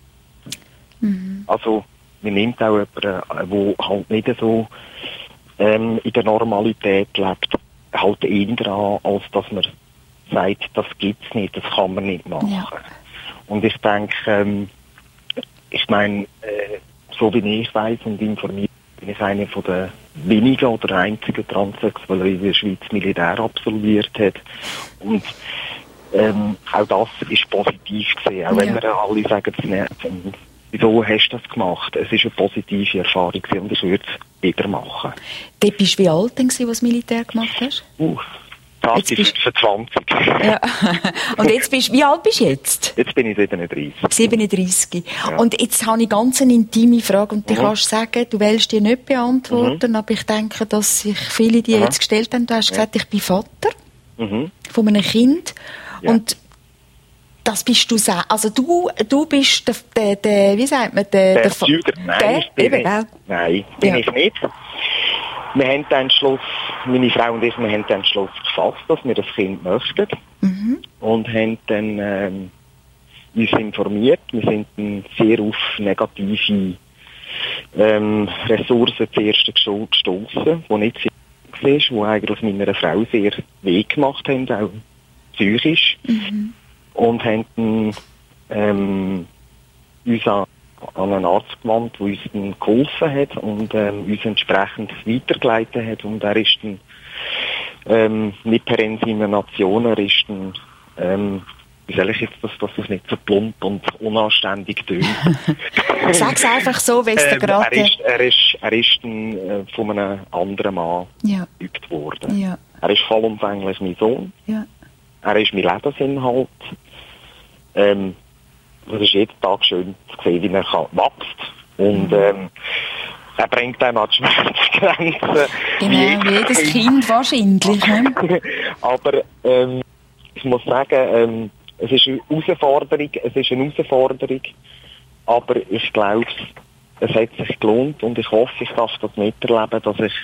Also, man nimmt auch jemanden, der halt nicht so in der Normalität lebt, halt eher an, als dass man sagt, das gibt's nicht, das kann man nicht machen. Ja. Und ich denke, ich meine, so wie ich weiss und informiert, bin ich einer von den wenigen oder einzigen Transsexuellen, die in der Schweiz Militär absolviert hat. Und auch das ist positiv gesehen, auch wenn wir alle sagen, wieso hast du das gemacht? Es ist eine positive Erfahrung und ich würde es wieder machen. Dort bist du wie alt, als du das Militär gemacht hast? Das ist 25. Ja. Und wie alt bist du jetzt? Jetzt bin ich 37. 37. Ja. Und jetzt habe ich ganz eine intime Frage und du kannst sagen, du willst die nicht beantworten, aber ich denke, dass sich viele die jetzt gestellt haben. Du hast gesagt, ich bin Vater von einem Kind und das bist du selbst. Also du bist der wie sagt man, der Zeuger. Nein, bin ich nicht. Wir haben den Entschluss, meine Frau und ich, wir haben den Entschluss gefasst, dass wir das Kind möchten. Und haben dann uns informiert. Wir sind dann sehr auf negative Ressourcen zuerst gestossen, die nicht sehr gut waren, die eigentlich meiner Frau sehr weh gemacht haben, auch psychisch. Und haben dann uns an einen Arzt gewandt, der uns dann geholfen hat und uns entsprechend weitergeleitet hat. Und er ist dann nicht per Insemination, er ist dann, wie soll ich jetzt, dass das nicht so plump und unanständig tönt. Sag's einfach so, wie es da gerade... Er ist dann von einem anderen Mann geübt worden. Ja. Er ist vollumfänglich mein Sohn. Ja. Er ist mein Lebensinhalt. Es ist jeden Tag schön zu sehen, wie er wächst. Und er bringt einem an die Schmerzgrenzen. Genau, wie jedes Kind wahrscheinlich. Aber ich muss sagen, es ist eine Herausforderung. Aber ich glaube, es hat sich gelohnt und ich hoffe, ich darf das miterleben, dass ich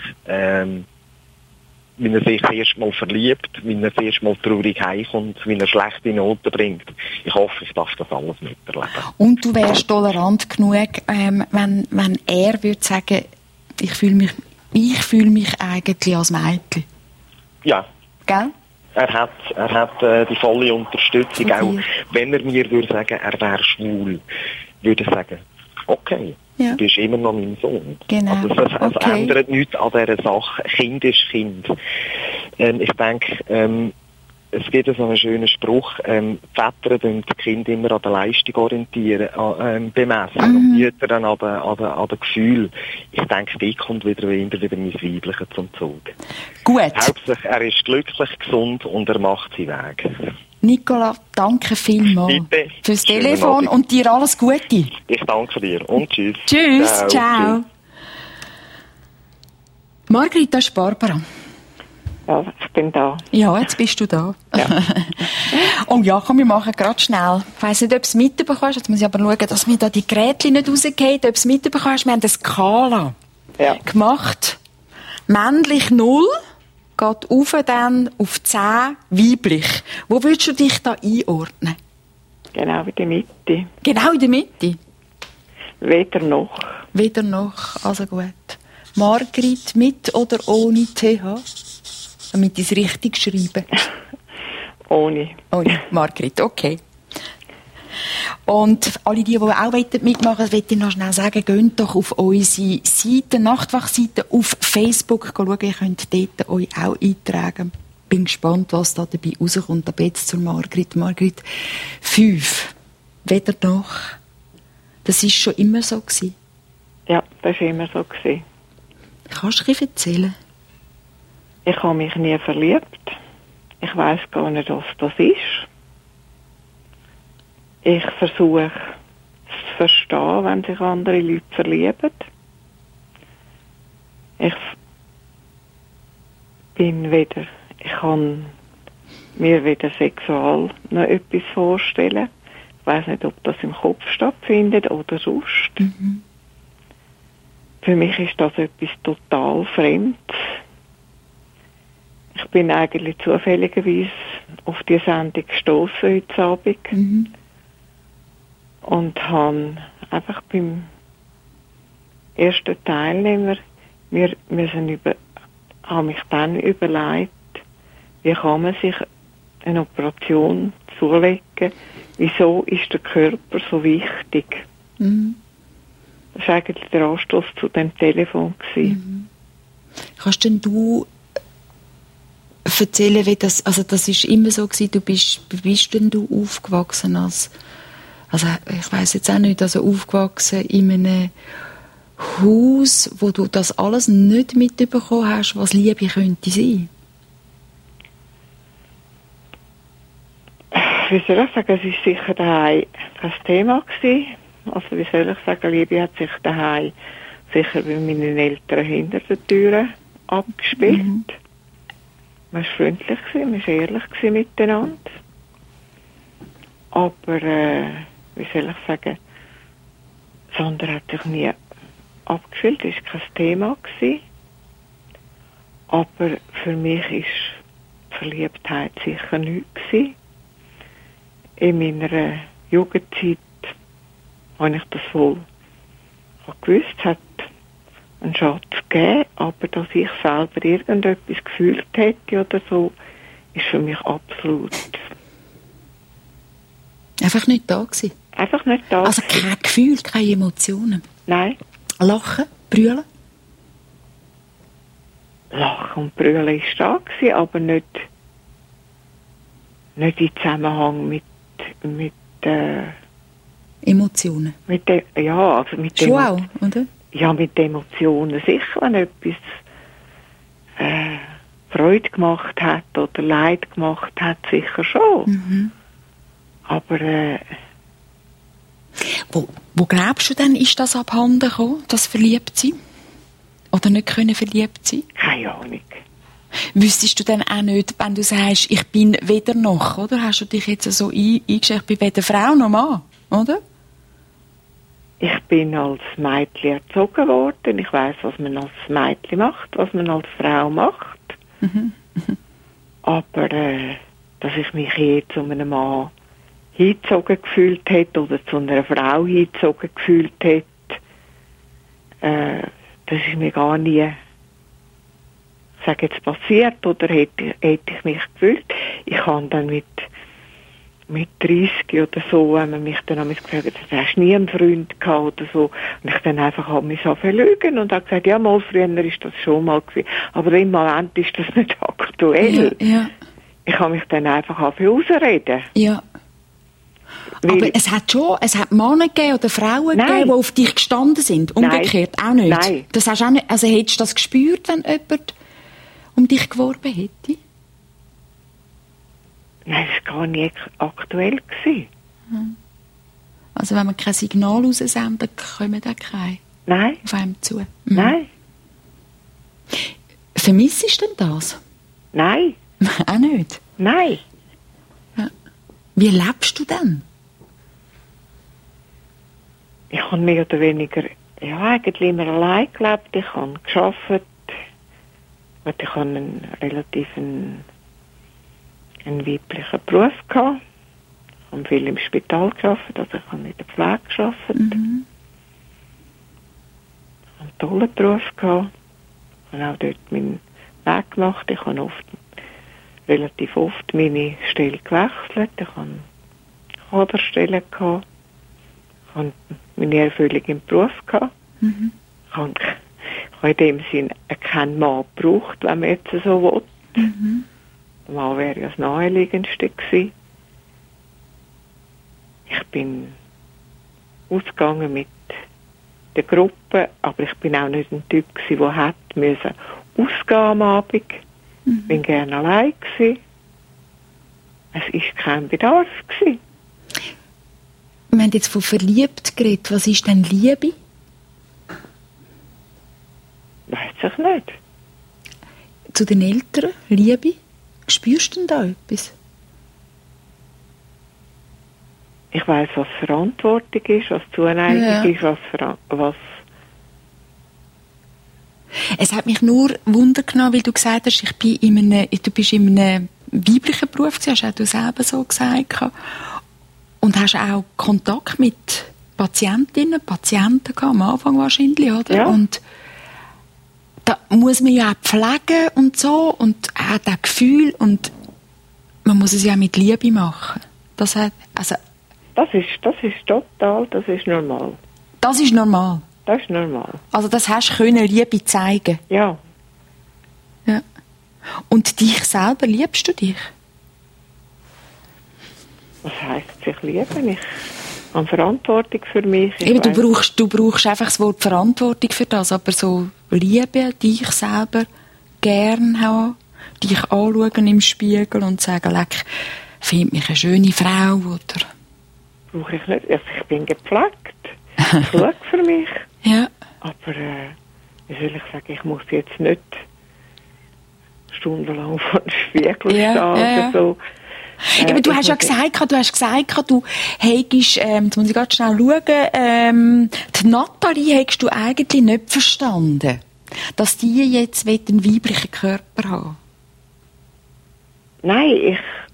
wenn er sich erst mal verliebt, wenn er erst mal traurig heimkommt, wenn er schlechte Noten bringt. Ich hoffe, ich darf das alles miterleben. Und du wärst tolerant genug, wenn er würde sagen, ich fühle mich eigentlich als Mädchen. Ja. Gell? Er hat die volle Unterstützung. Auch wenn er mir würde sagen, er wäre schwul, würde ich sagen, okay. Ja. Du bist immer noch mein Sohn. Genau. Also es ändert nichts an dieser Sache. Kind ist Kind. Ich denke, es gibt so einen schönen Spruch, Väter tun die Kinder immer an der Leistung orientieren, bemessen, und Mütter dann an den Gefühl. Ich denke, die kommt wieder mein Weibliches zum Zug. Gut. Hauptsächlich, er ist glücklich, gesund und er macht seinen Weg. Nicola, danke vielmals Bitte. fürs Schönen Telefon Abend. und dir alles Gute. Ich danke dir und tschüss. Tschüss, ciao. Margrit, das ist Barbara. Ja, ich bin da. Ja, jetzt bist du da. Ja. Und ja, komm, wir machen gerade schnell. Ich weiss nicht, ob du es mitbekommst. Jetzt muss ich aber schauen, dass mir da die Geräte nicht rausgehen. Ob du es mitbekommst, wir haben eine Skala gemacht. Männlich 0, geht auf dann auf 10, weiblich. Wo würdest du dich da einordnen? Genau in der Mitte. Genau in der Mitte? Weder noch. Weder noch, also gut. Margrit, mit oder ohne TH? Damit ich es richtig schreibe. Ohne. Ohne. Margrit, okay. Und alle die auch mitmachen wollen, möchte ich noch schnell sagen, geht doch auf unsere Seite, Nachtwachseite auf Facebook schauen. Ihr könnt dort euch auch eintragen. Bin gespannt, was da dabei rauskommt. Aber jetzt zur Margrit. Margrit, 5. Weder noch. Das war schon immer so gewesen. Ja, das war immer so gewesen. Kannst du etwas erzählen? Ich habe mich nie verliebt. Ich weiss gar nicht, was das ist. Ich versuche zu verstehen, wenn sich andere Leute verlieben. Ich kann mir weder sexual noch etwas vorstellen. Ich weiss nicht, ob das im Kopf stattfindet oder sonst. Mhm. Für mich ist das etwas total Fremdes. Ich bin eigentlich zufälligerweise auf die Sendung gestossen heute Abend. Mhm. Und habe einfach beim ersten Teilnehmer habe mich dann überlegt, wie kann man sich eine Operation zulegen, wieso ist der Körper so wichtig. Mhm. Das war eigentlich der Anstoß zu dem Telefon. Mhm. Kannst denn du erzählen, wie das ist immer so gewesen, wie bist denn du aufgewachsen also ich weiss jetzt auch nicht, also aufgewachsen in einem Haus, wo du das alles nicht mitbekommen hast, was Liebe könnte sein? Wie soll ich sagen, es war sicher daheim kein Thema gewesen. Also wie soll ich sagen, Liebe hat sich daheim sicher bei meinen Eltern hinter der Türe abgespielt. Mhm. Man war freundlich, man war ehrlich miteinander. Aber, wie soll ich sagen, das andere hat sich nie abgespielt, das war kein Thema gewesen. Aber für mich war die Verliebtheit sicher nichts gewesen. In meiner Jugendzeit habe ich das wohl gewusst, es hat einen Schatz gegeben, aber dass ich selber irgendetwas gefühlt hätte oder so, ist für mich absolut... Einfach nicht da gewesen? Einfach nicht da. Also kein Gefühl, keine Emotionen? Nein. Lachen? Brüllen? Lachen und Brüllen war da gewesen, aber nicht in Zusammenhang mit Emotionen? Schon auch, oder? Ja, mit Emotionen sicher, wenn etwas Freude gemacht hat oder Leid gemacht hat, sicher schon. Mhm. Aber wo glaubst du denn, ist das abhanden gekommen, das Verliebtsein? Oder nicht können verliebt sein? Keine Ahnung. Wüsstest du denn auch nicht, wenn du sagst, ich bin weder noch, oder? Hast du dich jetzt so eingestellt, ich bin weder Frau noch Mann, oder? Ich bin als Mädchen erzogen worden. Ich weiss, was man als Mädchen macht, was man als Frau macht. Mhm. Aber dass ich mich je zu einem Mann hingezogen gefühlt hätte oder zu einer Frau hingezogen gefühlt hätte, das ist mir gar nie, sage jetzt, passiert oder hätte ich mich gefühlt. Ich habe dann mit 30 oder so, wenn man mich dann gefragt hat, hast du nie einen Freund gehabt oder so, und ich dann einfach mich so verlügen und habe gesagt, ja, mal früher ist das schon mal gewesen, aber im Moment ist das nicht aktuell. Ja. Ich habe mich dann einfach ausreden. Ja. Aber es hat Männer gegeben oder Frauen gegeben, die auf dich gestanden sind. Umgekehrt auch nicht. Nein. Das hast auch nicht. Also hättest du das gespürt, wenn jemand um dich geworben hätte? Nein, das war gar nicht aktuell gewesen. Also wenn man kein Signal raussendet, kommen da keine Nein. auf einem zu. Nein. Vermissest du denn das? Nein. Auch nicht? Nein. Ja. Wie lebst du denn? Ich habe mehr oder weniger, eigentlich immer allein gelebt. Ich habe gearbeitet. Ich habe einen relativ einen weiblichen Beruf gehabt. Ich habe viel im Spital gearbeitet, also ich habe in der Pflege gearbeitet. Ich habe einen tollen Beruf gehabt. Ich habe auch dort meinen Weg gemacht. Ich habe relativ oft meine Stelle gewechselt. Ich habe Kaderstellen gehabt. Ich habe meine Erfüllung im Beruf gehabt. Ich habe in dem Sinn keinen Mann gebraucht, wenn man jetzt so will. Der Mann wäre ja das Naheliegendste gewesen. Ich bin ausgegangen mit der Gruppe, aber ich bin auch nicht ein Typ gewesen, der hätte müssen ausgehen am Abend. Ich bin gerne allein gewesen. Es war kein Bedarf gewesen. Wir haben jetzt von verliebt geredet. Was ist denn Liebe? Weiss ich nicht. Zu den Eltern? Liebe? Spürst du denn da etwas? Ich weiss, was Verantwortung ist, was Zuneigung ist, was... Es hat mich nur Wunder genommen, weil du gesagt hast, du bist in einem weiblichen Beruf gewesen, hast auch du selber so gesagt. Und hast auch Kontakt mit Patientinnen, Patienten gehabt, am Anfang wahrscheinlich, oder? Ja. Und da muss man ja auch pflegen und so und auch das Gefühl und man muss es ja mit Liebe machen. Das ist total, das ist normal. Das ist normal? Das ist normal. Also das hast du können Liebe zeigen? Ja. Ja. Und dich selber, liebst du dich? Was heisst sich lieben? Ich habe Verantwortung für mich. Eben, du brauchst einfach das Wort Verantwortung für das, aber so Liebe, dich selber gern haben, dich anschauen im Spiegel und sagen, leck, finde mich eine schöne Frau, oder? Brauche ich nicht. Also ich bin gepflegt. Ich schaue für mich. Ja. Aber, wie soll ich sagen, ich muss jetzt nicht stundenlang vor dem Spiegel stehen oder so. Aber du hast ja gesagt, du hättest, jetzt muss ich ganz schnell schauen, die Nathalie hättest du eigentlich nicht verstanden, dass die jetzt einen weiblichen Körper haben. Nein,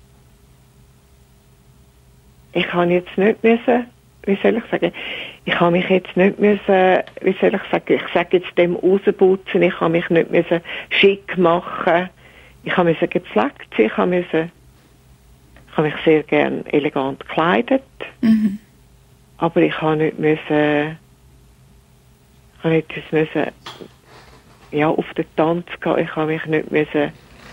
ich kann jetzt nicht müssen, wie soll ich sagen, ich habe mich jetzt nicht müssen, wie soll ich sagen, ich sage jetzt dem rausputzen, ich habe mich nicht müssen schick machen, ich habe müssen gepflegt sein, ich habe mich sehr gern elegant gekleidet, aber ich habe nicht müssen, auf den Tanz gehen, ich habe mich nicht müssen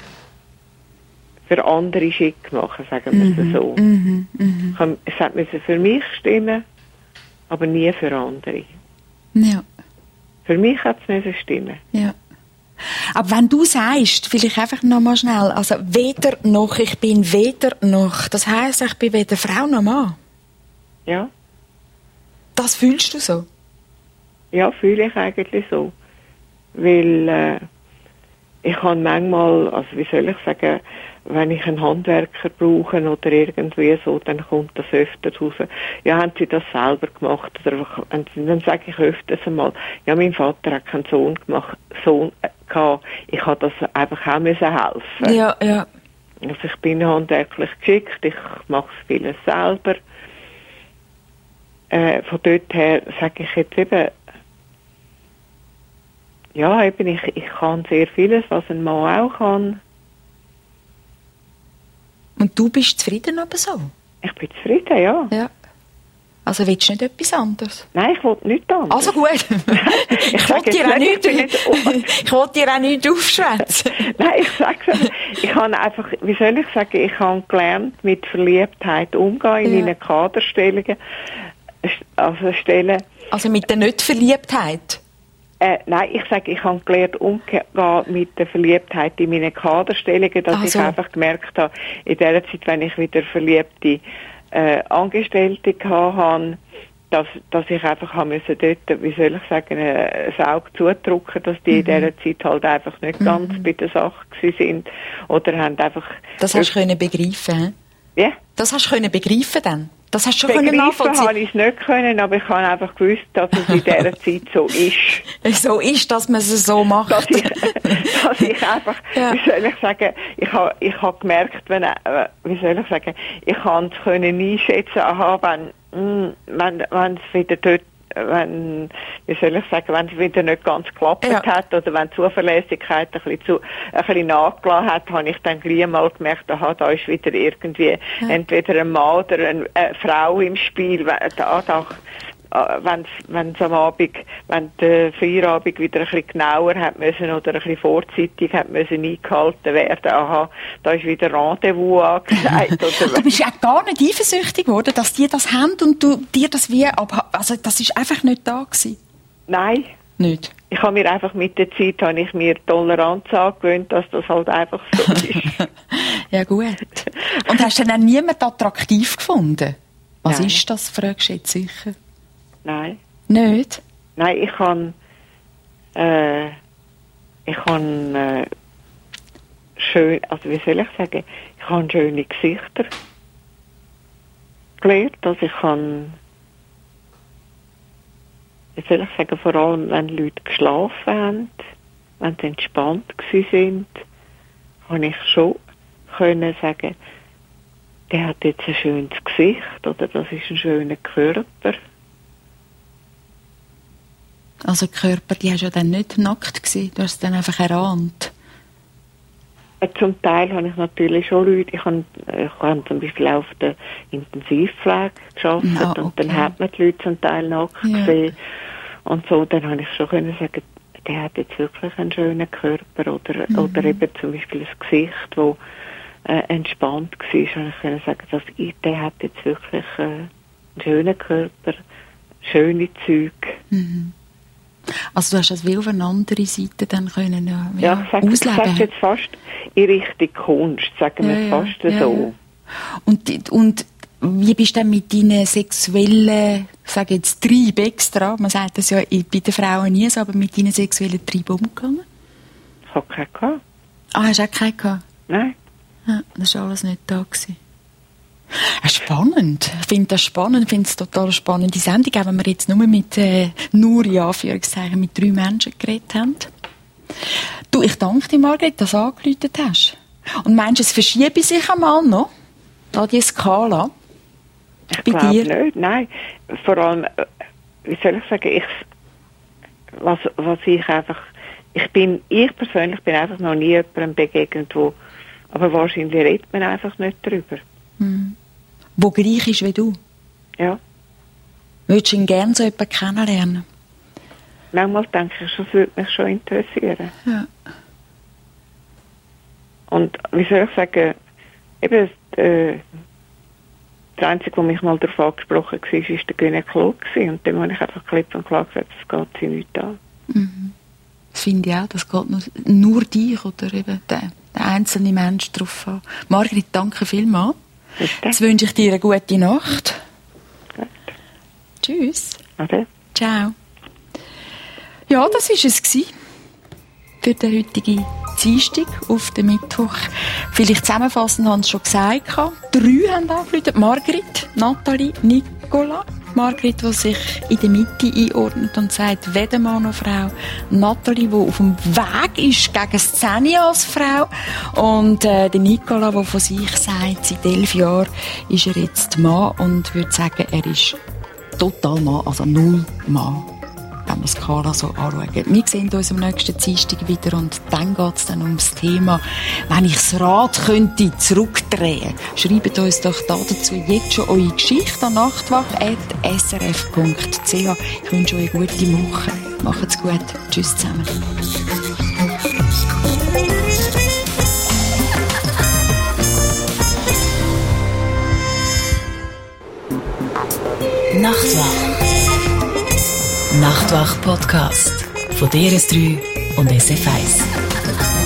für andere schick machen, sagen wir es so. Es hat müssen für mich stimmen, aber nie für andere. Ja. Für mich hat es müssen stimmen. Ja. Aber wenn du sagst, vielleicht einfach noch mal schnell, also weder noch, ich bin weder noch, das heisst, ich bin weder Frau noch Mann. Ja. Das fühlst du so? Ja, fühle ich eigentlich so. Weil ich kann manchmal, also wie soll ich sagen, wenn ich einen Handwerker brauche oder irgendwie so, dann kommt das öfters raus. Ja, haben Sie das selber gemacht? Oder dann sage ich öfters einmal, ja, mein Vater hat keinen Sohn gehabt. Ich habe das einfach auch helfen. Ja, ja. Also ich bin handwerklich geschickt, ich mache vieles selber. Von dort her sage ich jetzt eben, ja, eben, ich kann sehr vieles, was ein Mann auch kann. Und du bist zufrieden aber so? Ich bin zufrieden, ja. Ja. Also willst du nicht etwas anderes? Nein, ich will nichts anderes. Also gut. Ich wollte dir auch nicht aufschwätzen. Nein, ich sage es. Ich habe einfach, wie soll ich sagen, ich habe gelernt, mit Verliebtheit umgehen in meinen Kaderstellungen. Also mit der Nicht-Verliebtheit? Nein, ich sage, ich habe gelernt, umzugehen mit der Verliebtheit in meine Kaderstellungen, dass ich einfach gemerkt habe, in der Zeit, wenn ich wieder verliebte Angestellte hatte, dass ich einfach haben müssen dort, wie soll ich sagen, ein Auge zudrücken, dass die in dieser Zeit halt einfach nicht ganz bei der Sache gewesen sind. Oder haben einfach... Das hast du können begreifen, ja? Yeah. Das hast du können begreifen dann? Das hast du schon begreifen nachvollziehen? habe ich es nicht können, aber ich habe einfach gewusst, dass es in dieser Zeit so ist. So ist, dass man es so macht. Dass ich einfach, wie soll ich sagen, ich habe gemerkt, wie soll ich sagen, ich kann es können einschätzen, wenn es wieder dort, wie soll ich sagen, wenn es wieder nicht ganz geklappt hat oder wenn die Zuverlässigkeit ein bisschen nachgelassen hat, habe ich dann gleich mal gemerkt, da ist wieder irgendwie entweder ein Mann oder eine Frau im Spiel, wenn es am Abend, wenn der Feierabend wieder ein bisschen genauer hat müssen oder ein bisschen vorzeitig hat müssen eingehalten werden, da ist wieder Rendezvous angesagt. Du bist ja gar nicht eifersüchtig geworden, dass die das haben und du dir das also das ist einfach nicht da gewesen? Nein. Nicht? Ich habe mir einfach mit der Zeit Toleranz angewöhnt, dass das halt einfach so ist. Ja gut. Und hast du dann niemand attraktiv gefunden? Was Nein. ist das, fragst du jetzt sicher? Nein. Nicht? Nein, ich habe schön, also wie soll ich sagen, ich habe schöne Gesichter gelernt, also ich habe, wie soll ich sagen, vor allem wenn Leute geschlafen haben, wenn sie entspannt gewesen sind, habe ich schon können sagen, der hat jetzt ein schönes Gesicht oder das ist ein schöner Körper. Also der Körper, die hast ja dann nicht nackt gewesen, du hast es dann einfach erahnt. Zum Teil habe ich natürlich schon Leute, ich habe zum Beispiel auf der Intensivpflege gearbeitet und dann hat man die Leute zum Teil nackt gesehen und so, dann habe ich schon können sagen, der hat jetzt wirklich einen schönen Körper oder eben zum Beispiel ein Gesicht, das entspannt war, habe ich können sagen, der hat jetzt wirklich einen schönen Körper, schöne Züge. Mhm. Also du hast das wie auf eine andere Seite dann können ausleben. Ich sage jetzt fast in Richtung Kunst, sagen wir fast so. Und wie bist du denn mit deinen sexuellen, ich sage jetzt Trieb extra, man sagt das ja bei den Frauen nie so, aber mit deinen sexuellen Trieb umgegangen? Ich habe keinen gehabt. Ah, hast du auch keinen gehabt? Nein. Ja, das war alles nicht da gewesen. Spannend. Ich finde das spannend. Ich finde es total spannende Sendung, auch wenn wir jetzt nur mit, nur in Anführungszeichen, mit 3 Menschen geredet haben. Du, ich danke dir, Margret, dass du angerufen hast. Und meinst du, es verschiebe sich einmal noch? Da die Skala? Ich glaube nicht, nein. Vor allem, wie soll ich sagen, was ich einfach, ich persönlich bin einfach noch nie jemandem begegnet, aber wahrscheinlich redet man einfach nicht darüber. Hm. Wo gleich ist wie du? Ja. Würdest du ihn gerne so jemanden kennenlernen? Manchmal denke ich, das würde mich schon interessieren. Ja. Und wie soll ich sagen, eben, das Einzige, was mich mal darauf angesprochen war, war der Gynäkologe. Und dem habe ich einfach klipp und klar gesagt, das geht sie nicht an. Mhm. Das finde ich auch, das geht nur dich oder eben der einzelne Mensch drauf an. Margret, danke vielmals. Bitte. Jetzt wünsche ich dir eine gute Nacht. Gut. Tschüss. Ade. Ciao. Ja, das war es für den heutigen Dienstag auf den Mittwoch. Vielleicht zusammenfassend haben sie schon gesagt. 3 haben angerufen. Margret, Nathalie, Nicola. Margret, die sich in der Mitte einordnet und sagt, weder Mann noch Frau. Nathalie, die auf dem Weg ist gegen Szene als Frau. Und der Nicola, der von sich sagt, seit 11 Jahren ist er jetzt Mann und würde sagen, er ist total Mann, also 0 Mann. Wenn wir die Skala so anschauen. Wir sehen uns am nächsten Dienstag wieder und dann geht es dann ums Thema, wenn ich das Rad könnte zurückdrehen. Schreibt uns doch dazu jetzt schon eure Geschichte an nachtwach@srf.ch. Ich wünsche euch eine gute Woche. Macht's gut. Tschüss zusammen. Nachtwach. Nachtwach Podcast. von DRS3 und SF1.